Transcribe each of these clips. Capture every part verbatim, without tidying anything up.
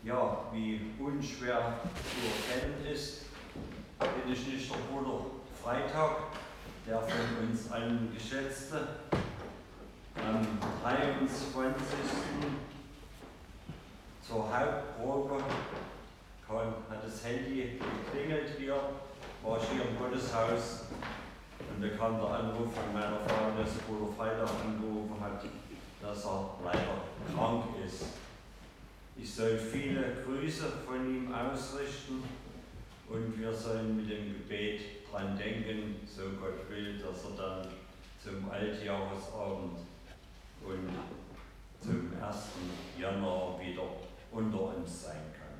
Ja, wie unschwer zu erkennen ist, bin ich nicht der Bruder Freitag, der von uns allen geschätzte, am dreiundzwanzigsten zur Hauptprobe kam, hat das Handy geklingelt hier, war ich hier im Gotteshaus und da kam der Anruf von meiner Frau, dass Bruder Freitag angerufen hat, dass er leider krank ist. Ich soll viele Grüße von ihm ausrichten und wir sollen mit dem Gebet dran denken, so Gott will, dass er dann zum Altjahresabend und zum ersten Januar wieder unter uns sein kann.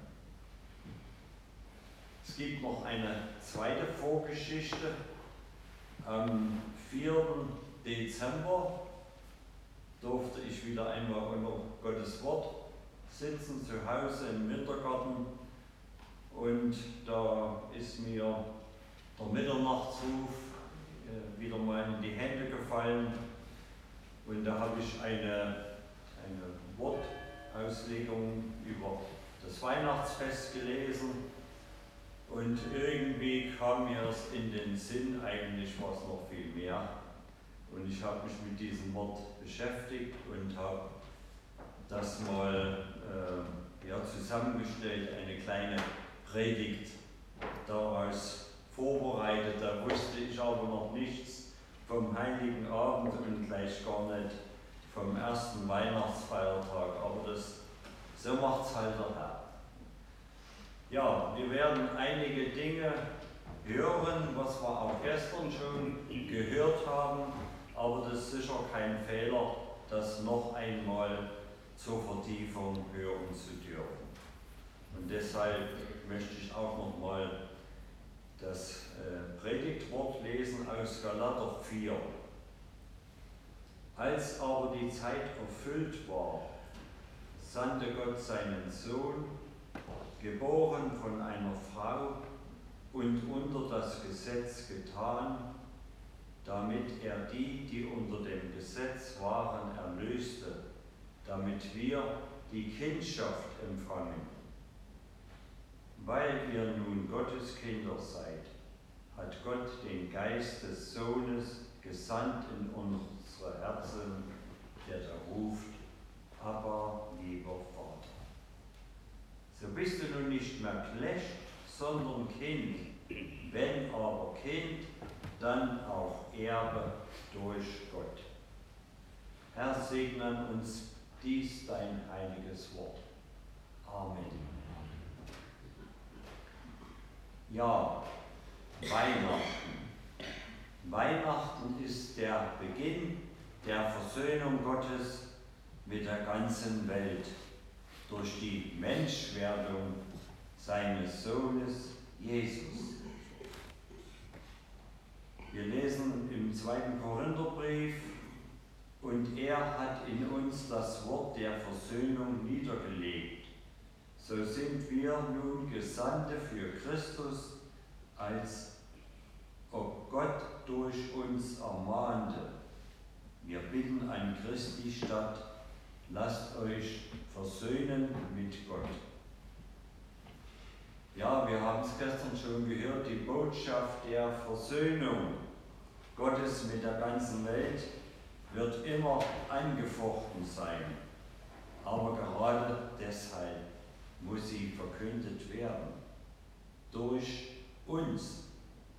Es gibt noch eine zweite Vorgeschichte. Am vierten Dezember durfte ich wieder einmal unter Gottes Wort sitzen, zu Hause im Wintergarten, und da ist mir der Mitternachtsruf äh, wieder mal in die Hände gefallen und da habe ich eine, eine Wortauslegung über das Weihnachtsfest gelesen und irgendwie kam mir es in den Sinn, eigentlich war es noch viel mehr, und ich habe mich mit diesem Wort beschäftigt und habe das mal äh, ja, zusammengestellt, eine kleine Predigt daraus vorbereitet. Da wusste ich aber noch nichts vom Heiligen Abend und gleich gar nicht vom ersten Weihnachtsfeiertag, aber das, so macht es halt der Herr. Ja, wir werden einige Dinge hören, was wir auch gestern schon gehört haben, aber das ist sicher kein Fehler, das noch einmal zur Vertiefung hören zu dürfen. Und deshalb möchte ich auch noch mal das äh, Predigtwort lesen aus Galater vier. Als aber die Zeit erfüllt war, sandte Gott seinen Sohn, geboren von einer Frau und unter das Gesetz getan, damit er die, die unter dem Gesetz waren, erlöste, damit wir die Kindschaft empfangen. Weil ihr nun Gottes Kinder seid, hat Gott den Geist des Sohnes gesandt in unsere Herzen, der da ruft, aber lieber Vater. So bist du nun nicht mehr Knecht, sondern Kind, wenn aber Kind, dann auch Erbe durch Gott. Herr, segne uns dies dein heiliges Wort. Amen. Ja, Weihnachten. Weihnachten ist der Beginn der Versöhnung Gottes mit der ganzen Welt durch die Menschwerdung seines Sohnes Jesus. Wir lesen im zweiten Korintherbrief: Und er hat in uns das Wort der Versöhnung niedergelegt. So sind wir nun Gesandte für Christus, als ob Gott durch uns ermahnte. Wir bitten an Christi statt, lasst euch versöhnen mit Gott. Ja, wir haben es gestern schon gehört, die Botschaft der Versöhnung Gottes mit der ganzen Welt wird immer angefochten sein. Aber gerade deshalb muss sie verkündet werden. Durch uns.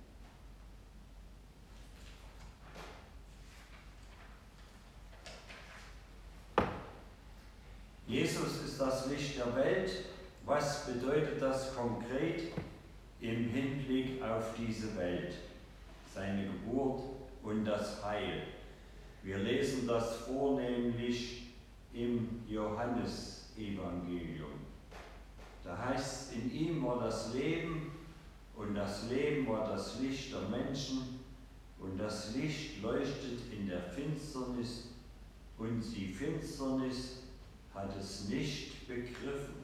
Jesus ist das Licht der Welt. Was bedeutet das konkret im Hinblick auf diese Welt? Seine Geburt und das Heil. Wir lesen das vornehmlich im Johannesevangelium. Da heißt es, in ihm war das Leben und das Leben war das Licht der Menschen und das Licht leuchtet in der Finsternis und die Finsternis hat es nicht begriffen.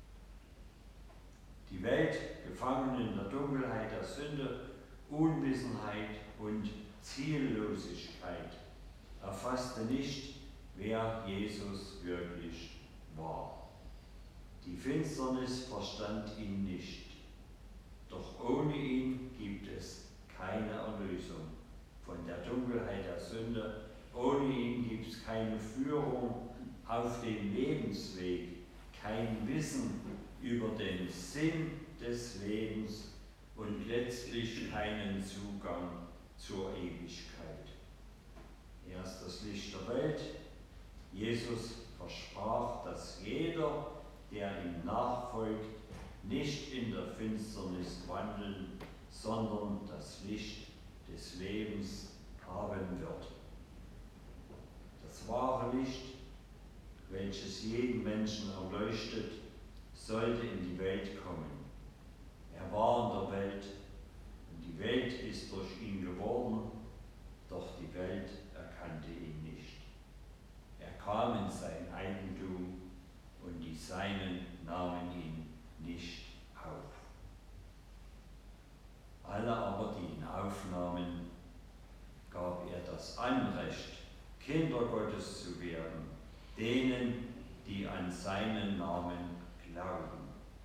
Die Welt, gefangen in der Dunkelheit der Sünde, Unwissenheit und Ziellosigkeit, erfasste nicht, wer Jesus wirklich war. Die Finsternis verstand ihn nicht. Doch ohne ihn gibt es keine Erlösung. Von der Dunkelheit der Sünde, ohne ihn gibt es keine Führung auf den Lebensweg, kein Wissen über den Sinn des Lebens und letztlich keinen Zugang zur Ewigkeit. Er ist das Licht der Welt. Jesus versprach, dass jeder, der ihm nachfolgt, nicht in der Finsternis wandeln, sondern das Licht des Lebens haben wird. Das wahre Licht, welches jeden Menschen erleuchtet, sollte in die Welt kommen. Er war in der Welt und die Welt ist durch ihn geworden, doch die Welt erkannte ihn nicht. Er kam in sein Eigentum und die Seinen nahmen ihn nicht auf. Alle aber, die ihn aufnahmen, gab er das Anrecht, Kinder Gottes zu werden, denen, die an seinen Namen glauben.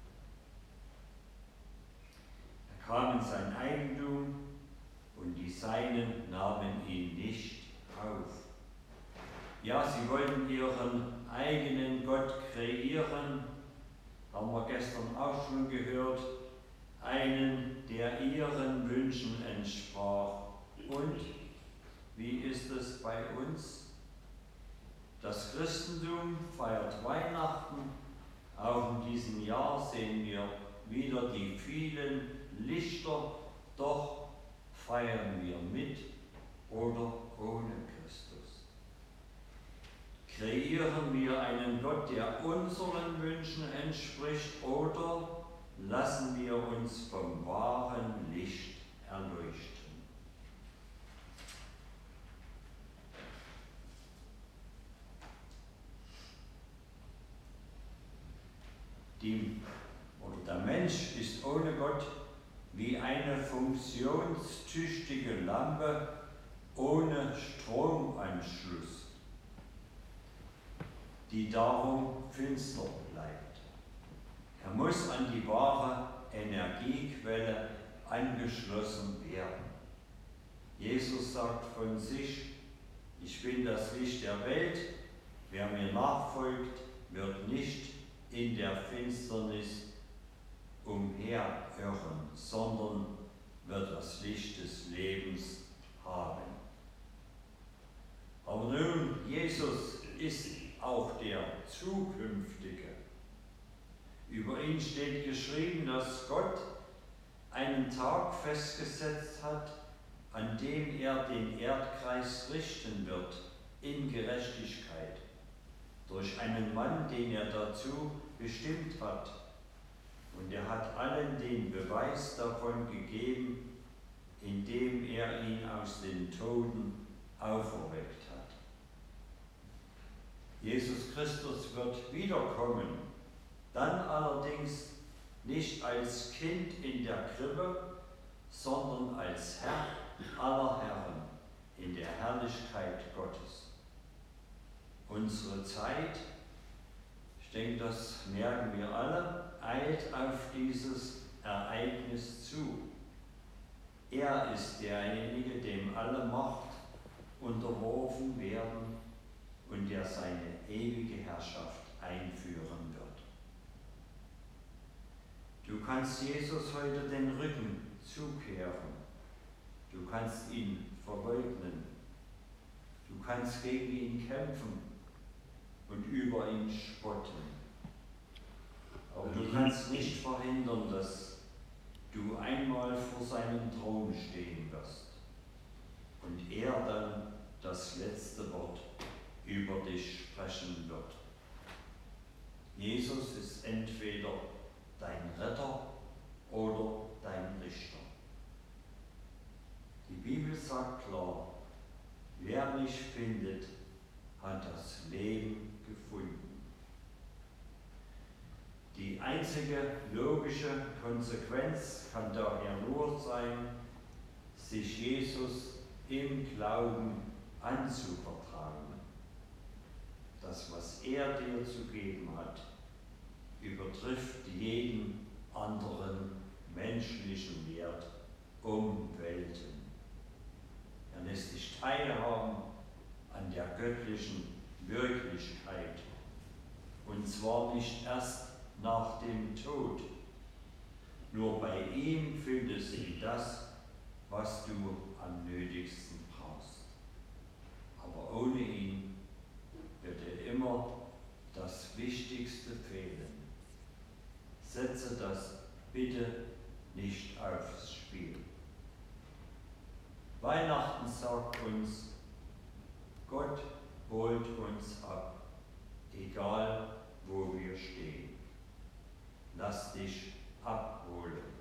Er kam in sein Eigentum und die Seinen nahmen ihn nicht auf. Ja, sie wollten ihren eigenen Gott kreieren, haben wir gestern auch schon gehört, einen, der ihren Wünschen entsprach. Und wie ist es bei uns? Das Christentum feiert Weihnachten. Auch in diesem Jahr sehen wir wieder die vielen Lichter, doch feiern wir mit oder ohne Christus. Kreieren wir einen Gott, der unseren Wünschen entspricht, oder lassen wir uns vom wahren Licht erleuchten? Die, oder der Mensch ist ohne Gott wie eine funktionstüchtige Lampe ohne Stromanschluss, die darum finster bleibt. Er muss an die wahre Energiequelle angeschlossen werden. Jesus sagt von sich: Ich bin das Licht der Welt, wer mir nachfolgt, wird nicht in der Finsternis umherirren, sondern wird das Licht des Lebens haben. Aber nun, Jesus ist auch der Zukünftige. Über ihn steht geschrieben, dass Gott einen Tag festgesetzt hat, an dem er den Erdkreis richten wird in Gerechtigkeit, durch einen Mann, den er dazu bestimmt hat. Und er hat allen den Beweis davon gegeben, indem er ihn aus den Toten auferweckt hat. Jesus Christus wird wiederkommen, dann allerdings nicht als Kind in der Krippe, sondern als Herr aller Herren in der Herrlichkeit Gottes. Unsere Zeit, ich denke, das merken wir alle, eilt auf dieses Ereignis zu. Er ist derjenige, dem alle Macht unterworfen werden und der seine ewige Herrschaft einführen wird. Du kannst Jesus heute den Rücken zukehren. Du kannst ihn verleugnen. Du kannst gegen ihn kämpfen und über ihn spotten. Aber du kannst nicht verhindern, dass du einmal vor seinem Thron stehen wirst und er dann das letzte Wort über dich sprechen wird. Jesus ist entweder dein Retter oder dein Richter. Die Bibel sagt klar, wer mich findet, hat das Leben gefunden. Die einzige logische Konsequenz kann daher nur sein, sich Jesus im Glauben anzuvertrauen. Das, was er dir zu geben hat, übertrifft übertrifft jeden anderen menschlichen Wert um Welten. Er lässt dich teilhaben an der göttlichen Wirklichkeit, und zwar nicht erst nach dem Tod. Nur bei ihm findest du das, was du am nötigsten brauchst. Aber ohne ihn wird dir immer das Wichtigste fehlen. Setze das bitte nicht aufs Spiel. Weihnachten sagt uns, Gott holt uns ab, egal wo wir stehen. Lass dich abholen.